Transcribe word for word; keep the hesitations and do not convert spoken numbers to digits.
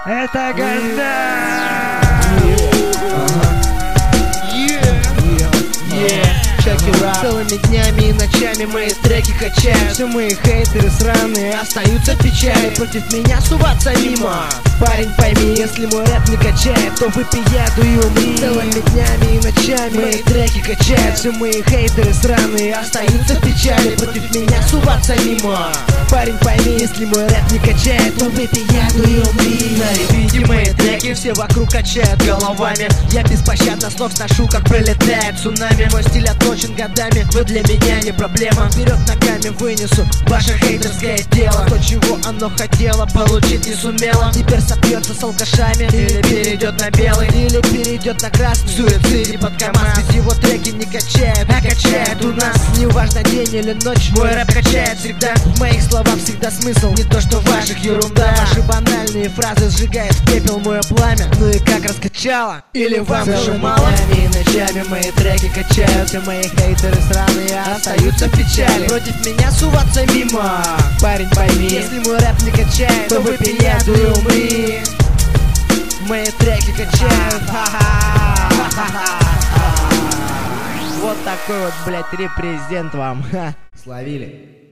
Это Газда! Целыми днями и ночами мои треки качают. Все мои хейтеры сраные остаются в печали. Против меня суваться мимо. Парень, пойми, если мой рэп не качает, то выпей яду и умри. Целыми днями и ночами мои треки качают. Все мои хейтеры сраные остаются в печали. Против меня суваться мимо. Парень, пойми, если мой рэп не качает, то выпей яду и умри. На репите мои треки все вокруг качают головами. Я беспощадно слов сношу, как пролетает цунами. Мой стиль отточен годами, вы для меня не проблема. Вперед ногами вынесу ваше хейтерское дело. То, чего оно хотело, получить не сумело. Теперь сопьется с алкашами, или перейдет на белый, или перейдет на красный. В суициде под КамАЗ, ведь его треки не качают, а качает у нас. Неважно день или ночь, мой рэп качает всегда. В моих словах всегда смысл, не то что в ваших ерунда. Ваши банальные фразы сжигает в пепел мое пламя. Ну и как раскачало? Или вам уже мало? Днями и ночами мои треки качают. Все мои хейтеры сраные остаются в печали. Против меня суваться мимо. Парень, пойми, если мой рэп не качает, то выпей яду и умри. Мои треки качают. Вот такой вот, блять, репрезент вам. Словили.